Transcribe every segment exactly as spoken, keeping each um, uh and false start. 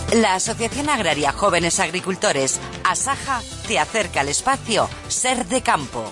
La Asociación Agraria Jóvenes Agricultores, ASAJA, te acerca al espacio Ser de Campo.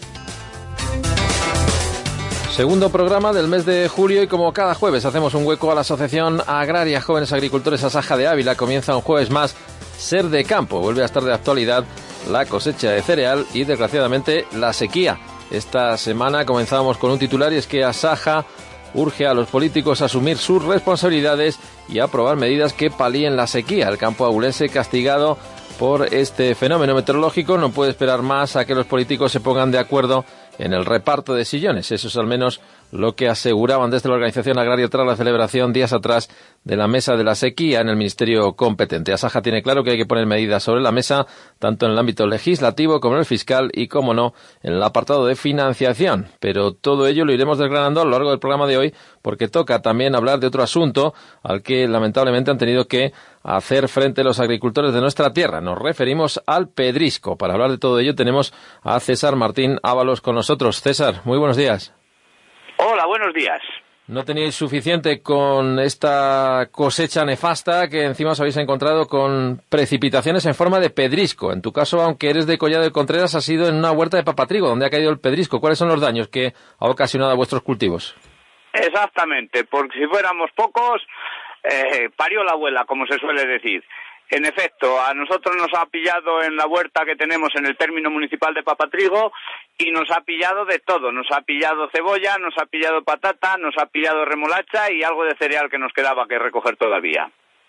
Segundo programa del mes de julio y como cada jueves hacemos un hueco a la Asociación Agraria Jóvenes Agricultores ASAJA de Ávila. Comienza un jueves más Ser de Campo. Vuelve a estar de actualidad la cosecha de cereal y desgraciadamente la sequía. Esta semana comenzábamos con un titular y es que ASAJA urge a los políticos a asumir sus responsabilidades y a aprobar medidas que palíen la sequía. El campo abulense, castigado por este fenómeno meteorológico, no puede esperar más a que los políticos se pongan de acuerdo en el reparto de sillones. Eso es al menos lo que aseguraban desde la Organización Agraria tras la celebración días atrás de la Mesa de la Sequía en el Ministerio competente. ASAJA tiene claro que hay que poner medidas sobre la mesa, tanto en el ámbito legislativo como en el fiscal y, como no, en el apartado de financiación. Pero todo ello lo iremos desgranando a lo largo del programa de hoy, porque toca también hablar de otro asunto al que lamentablemente han tenido que hacer frente los agricultores de nuestra tierra. Nos referimos al pedrisco. Para hablar de todo ello tenemos a César Martín Ábalos con nosotros. César, muy buenos días. Hola, buenos días. ¿No teníais suficiente con esta cosecha nefasta que encima os habéis encontrado con precipitaciones en forma de pedrisco? En tu caso, aunque eres de Collado de Contreras, ha sido en una huerta de papatrigo donde ha caído el pedrisco. ¿Cuáles son los daños que ha ocasionado a vuestros cultivos? Exactamente, porque si fuéramos pocos, eh, parió la abuela, como se suele decir. En efecto, a nosotros nos ha pillado en la huerta que tenemos en el término municipal de Papatrigo y nos ha pillado de todo. Nos ha pillado cebolla, nos ha pillado patata, nos ha pillado remolacha y algo de cereal que nos quedaba que recoger todavía.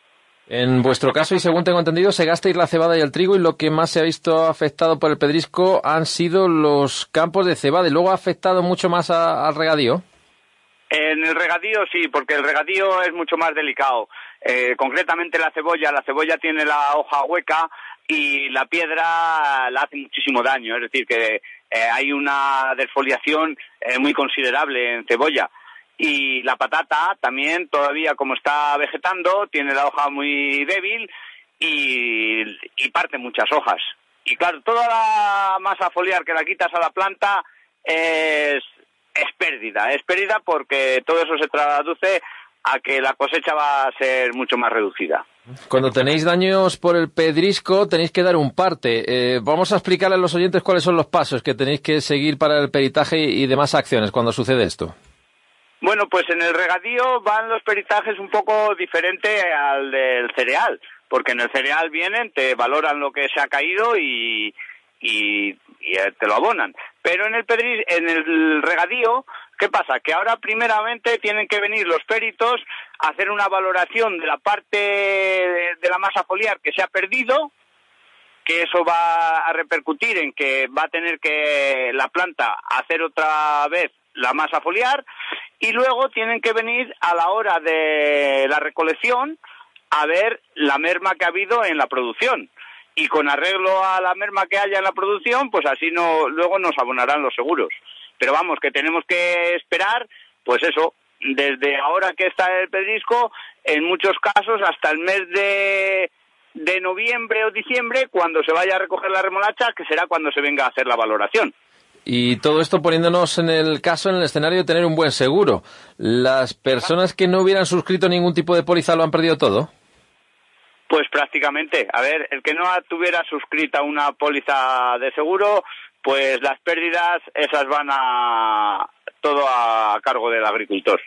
En vuestro caso, y según tengo entendido, se gasteis la cebada y el trigo y lo que más se ha visto afectado por el pedrisco han sido los campos de cebada. ¿Y luego ha afectado mucho más a, al regadío? En el regadío sí, porque el regadío es mucho más delicado. Eh, concretamente la cebolla, la cebolla tiene la hoja hueca y la piedra la hace muchísimo daño, es decir, que eh, hay una desfoliación eh, muy considerable en cebolla. Y la patata también, todavía como está vegetando, tiene la hoja muy débil y, y parte muchas hojas. Y claro, toda la masa foliar que la quitas a la planta es, es pérdida, es pérdida porque todo eso se traduce a que la cosecha va a ser mucho más reducida. Cuando tenéis daños por el pedrisco tenéis que dar un parte. Eh, vamos a explicarle a los oyentes cuáles son los pasos que tenéis que seguir para el peritaje y demás acciones cuando sucede esto. Bueno, pues en el regadío van los peritajes un poco diferente al del cereal, porque en el cereal vienen, te valoran lo que se ha caído y, y, y te lo abonan. Pero en el pedris, en el regadío, ¿qué pasa? Que ahora primeramente tienen que venir los peritos a hacer una valoración de la parte de, de la masa foliar que se ha perdido, que eso va a repercutir en que va a tener que la planta hacer otra vez la masa foliar, y luego tienen que venir a la hora de la recolección a ver la merma que ha habido en la producción. Y con arreglo a la merma que haya en la producción, pues así no luego nos abonarán los seguros. Pero vamos, que tenemos que esperar, pues eso, desde ahora que está el pedrisco, en muchos casos hasta el mes de, de noviembre o diciembre, cuando se vaya a recoger la remolacha, que será cuando se venga a hacer la valoración. Y todo esto poniéndonos en el caso, en el escenario de tener un buen seguro. ¿Las personas que no hubieran suscrito ningún tipo de póliza lo han perdido todo? Pues prácticamente. A ver, el que no tuviera suscrita una póliza de seguro, pues las pérdidas esas van a todo a cargo del agricultor.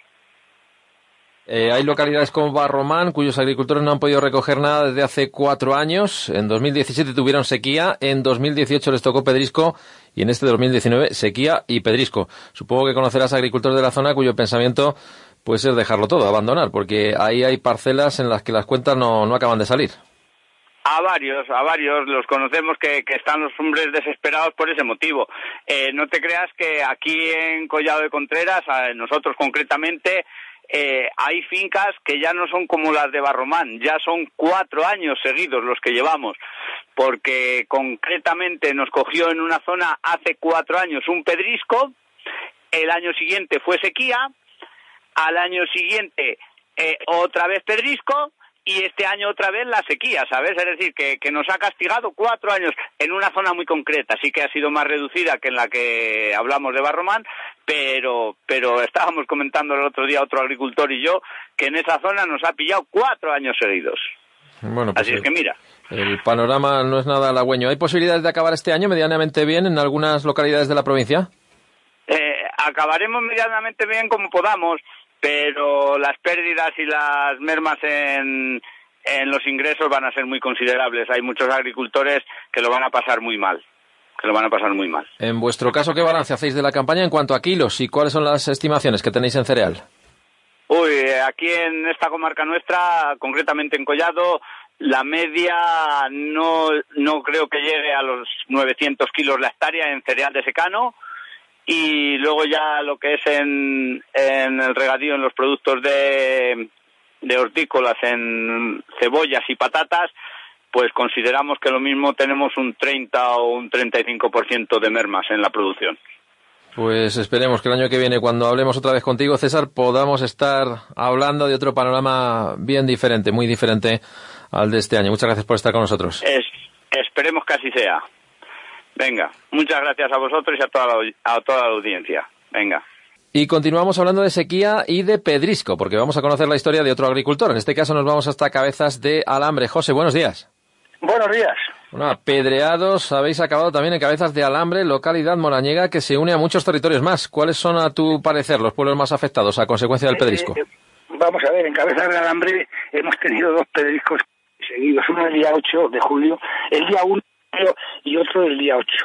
Eh, hay localidades como Barromán cuyos agricultores no han podido recoger nada desde hace cuatro años. En dos mil diecisiete tuvieron sequía, en dos mil dieciocho les tocó pedrisco y en este dos mil diecinueve sequía y pedrisco. Supongo que conocerás agricultores de la zona cuyo pensamiento puede ser dejarlo todo, abandonar, porque ahí hay parcelas en las que las cuentas no, no acaban de salir. A varios, a varios los conocemos que, que están los hombres desesperados por ese motivo. Eh, no te creas que aquí en Collado de Contreras, nosotros concretamente, eh, hay fincas que ya no son como las de Barromán, ya son cuatro años seguidos los que llevamos, porque concretamente nos cogió en una zona hace cuatro años un pedrisco, el año siguiente fue sequía, al año siguiente eh, otra vez pedrisco y este año otra vez la sequía, ¿sabes? Es decir, que, que nos ha castigado cuatro años en una zona muy concreta. Sí que ha sido más reducida que en la que hablamos de Barromán, pero pero estábamos comentando el otro día otro agricultor y yo que en esa zona nos ha pillado cuatro años seguidos. Bueno, pues Así es que mira. El panorama no es nada halagüeño. ¿Hay posibilidades de acabar este año medianamente bien en algunas localidades de la provincia? Eh, acabaremos medianamente bien como podamos, pero las pérdidas y las mermas en, en los ingresos van a ser muy considerables. Hay muchos agricultores que lo van a pasar muy mal, que lo van a pasar muy mal. En vuestro caso, ¿qué balance hacéis de la campaña en cuanto a kilos y cuáles son las estimaciones que tenéis en cereal? Uy, aquí en esta comarca nuestra, concretamente en Collado, la media no, no creo que llegue a los novecientos kilos la hectárea en cereal de secano. Y luego ya lo que es en, en el regadío, en los productos de, de hortícolas, en cebollas y patatas, pues consideramos que lo mismo tenemos un treinta o un treinta y cinco por ciento de mermas en la producción. Pues esperemos que el año que viene, cuando hablemos otra vez contigo, César, podamos estar hablando de otro panorama bien diferente, muy diferente al de este año. Muchas gracias por estar con nosotros. Es, esperemos que así sea. Venga, muchas gracias a vosotros y a toda la, a toda la audiencia. Venga. Y continuamos hablando de sequía y de pedrisco, porque vamos a conocer la historia de otro agricultor. En este caso nos vamos hasta Cabezas de Alambre. José, buenos días. Buenos días. Bueno, apedreados, habéis acabado también en Cabezas de Alambre, localidad moraniega que se une a muchos territorios más. ¿Cuáles son, a tu parecer, los pueblos más afectados a consecuencia del pedrisco? Eh, vamos a ver, en Cabezas de Alambre hemos tenido dos pedriscos seguidos, uno el día ocho de julio, el día uno y otro el día ocho.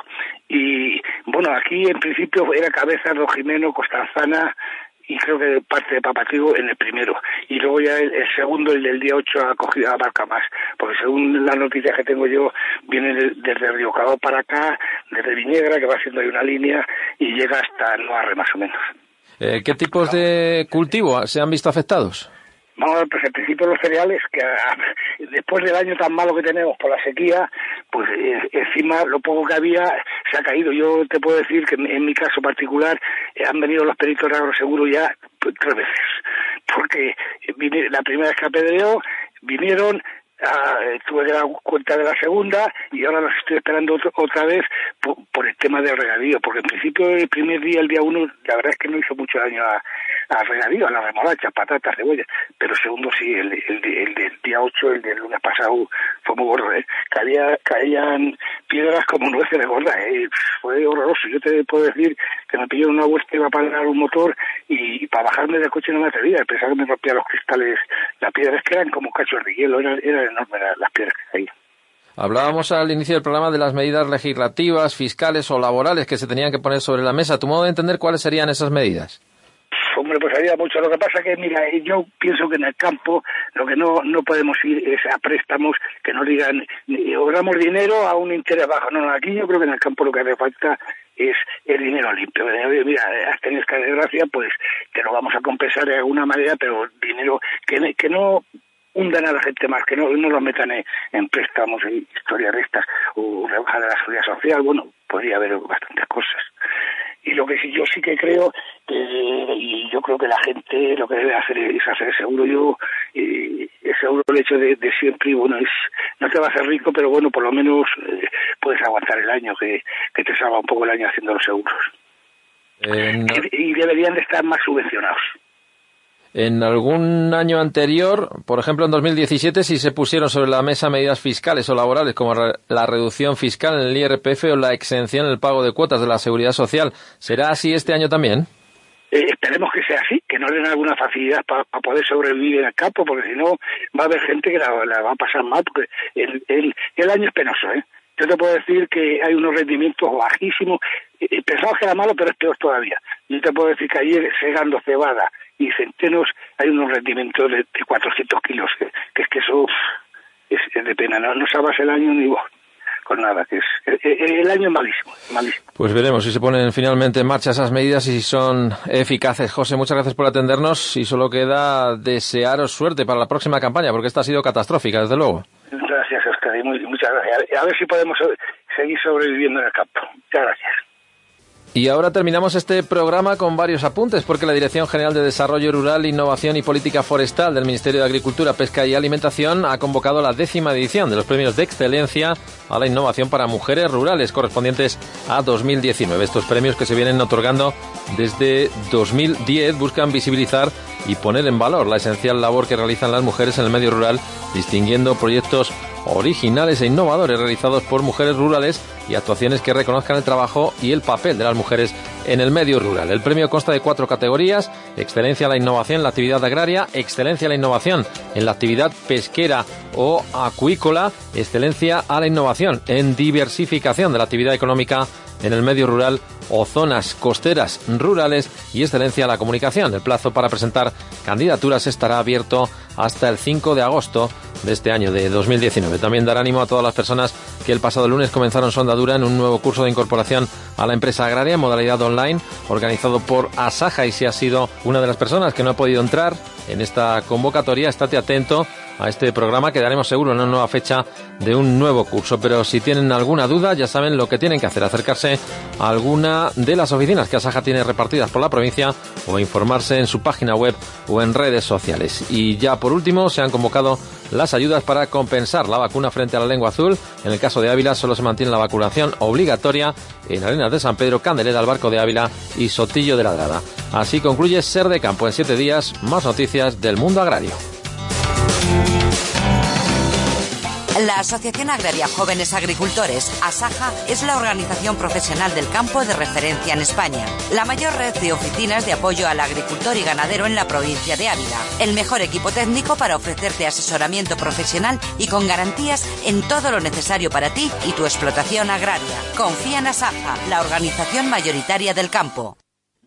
Y bueno, aquí en principio era Cabezas, Don Jimeno, Costanzana y creo que parte de Papatrigo en el primero. Y luego ya el, el segundo, el del día ocho, ha cogido, abarca más. Porque según las noticias que tengo yo, viene de, desde Río Cabo para acá, desde Viñegra, que va haciendo ahí una línea, y llega hasta Noarre más o menos. Eh, ¿Qué tipos de cultivo se han visto afectados? Vamos a ver, pues en principio los cereales, que a, después del año tan malo que tenemos por la sequía, pues eh, encima lo poco que había se ha caído. Yo te puedo decir que en, en mi caso particular eh, han venido los peritos de agroseguro ya pues, tres veces, porque vine, la primera vez que apedreó, vinieron, ah, tuve que dar cuenta de la segunda y ahora los estoy esperando otro, otra vez por, por el tema del regadío, porque en principio el primer día, el día uno, la verdad es que no hizo mucho daño a al regadío, a la remolacha, patatas, cebollas, pero segundo sí, el, el, el del día ocho, el del lunes pasado, fue muy gordo, ¿eh? Caía, caían piedras como nueces de gorda, ¿eh? Fue horroroso. Yo te puedo decir que me pilló una vuelta, iba a parar un motor y, y para bajarme del coche no me atrevía, pensaba que me rompía los cristales, las piedras que eran como cachos de hielo, eran, eran enormes las, las piedras que caían. Hablábamos al inicio del programa de las medidas legislativas, fiscales o laborales que se tenían que poner sobre la mesa. ¿Tu modo de entender cuáles serían esas medidas? Hombre, pues había mucho. Lo que pasa que, mira, yo pienso que en el campo lo que no no podemos ir es a préstamos que nos digan, ahorramos dinero a un interés bajo. No, no, aquí yo creo que en el campo lo que hace falta es el dinero limpio. Mira, has tenido esta desgracia, pues te lo vamos a compensar de alguna manera, pero dinero que, que no hundan a la gente más, que no, no los metan en, en préstamos, en historias de estas, o rebaja de la seguridad social. Bueno, podría haber bastantes cosas. Y lo que sí, yo sí que creo, que, y yo creo que la gente lo que debe hacer es hacer el seguro. Yo, eh, el seguro, el hecho de, de siempre, y bueno, es no te va a hacer rico, pero bueno, por lo menos eh, puedes aguantar el año, que, que te salga un poco el año haciendo los seguros. Eh, no. y, y deberían de estar más subvencionados. En algún año anterior, por ejemplo en dos mil diecisiete, sí se pusieron sobre la mesa medidas fiscales o laborales como re- la reducción fiscal en el I R P F o la exención en el pago de cuotas de la Seguridad Social. ¿Será así este año también? Eh, esperemos que sea así, que nos den alguna facilidad para pa poder sobrevivir en el campo, porque si no va a haber gente que la, la va a pasar mal, porque el, el, el año es penoso, ¿eh? Yo te puedo decir que hay unos rendimientos bajísimos. Eh, pensamos que era malo, pero es peor todavía. Yo te puedo decir que ayer, segando cebada y centenos, hay unos rendimientos de, de cuatrocientos kilos, que, que es que eso uf, es, es de pena. No, no sabes el año ni vos con nada, que es el, el año es malísimo, malísimo. Pues veremos si se ponen finalmente en marcha esas medidas y si son eficaces. José, muchas gracias por atendernos y solo queda desearos suerte para la próxima campaña, porque esta ha sido catastrófica, desde luego. Gracias, Oscar, y muy, muchas gracias. A ver si podemos seguir sobreviviendo en el campo. Muchas gracias. Y ahora terminamos este programa con varios apuntes, porque la Dirección General de Desarrollo Rural, Innovación y Política Forestal del Ministerio de Agricultura, Pesca y Alimentación ha convocado la décima edición de los premios de excelencia a la innovación para mujeres rurales correspondientes a dos mil diecinueve. Estos premios, que se vienen otorgando desde dos mil diez, buscan visibilizar y poner en valor la esencial labor que realizan las mujeres en el medio rural, distinguiendo proyectos originales e innovadores realizados por mujeres rurales y actuaciones que reconozcan el trabajo y el papel de las mujeres en el medio rural. El premio consta de cuatro categorías: excelencia en la innovación en la actividad agraria, excelencia en la innovación en la actividad pesquera o acuícola, excelencia a la innovación en diversificación de la actividad económica en el medio rural o zonas costeras rurales, y excelencia a la comunicación. El plazo para presentar candidaturas estará abierto hasta el cinco de agosto de este año de dos mil diecinueve. También dar ánimo a todas las personas que el pasado lunes comenzaron su andadura en un nuevo curso de incorporación a la empresa agraria en modalidad online, organizado por Asaja. Y si has sido una de las personas que no ha podido entrar en esta convocatoria, estate atento a este programa, que daremos seguro en una nueva fecha de un nuevo curso. Pero si tienen alguna duda, ya saben lo que tienen que hacer: acercarse a alguna de las oficinas que Asaja tiene repartidas por la provincia o informarse en su página web o en redes sociales. Y ya por último, se han convocado las ayudas para compensar la vacuna frente a la lengua azul. En el caso de Ávila, solo se mantiene la vacunación obligatoria en Arenas de San Pedro, Candelera, El Barco de Ávila y Sotillo de Ladrada. Así concluye Ser de Campo. En siete días, más noticias del mundo agrario. La Asociación Agraria Jóvenes Agricultores, Asaja, es la organización profesional del campo de referencia en España. La mayor red de oficinas de apoyo al agricultor y ganadero en la provincia de Ávila. El mejor equipo técnico para ofrecerte asesoramiento profesional y con garantías en todo lo necesario para ti y tu explotación agraria. Confía en Asaja, la organización mayoritaria del campo.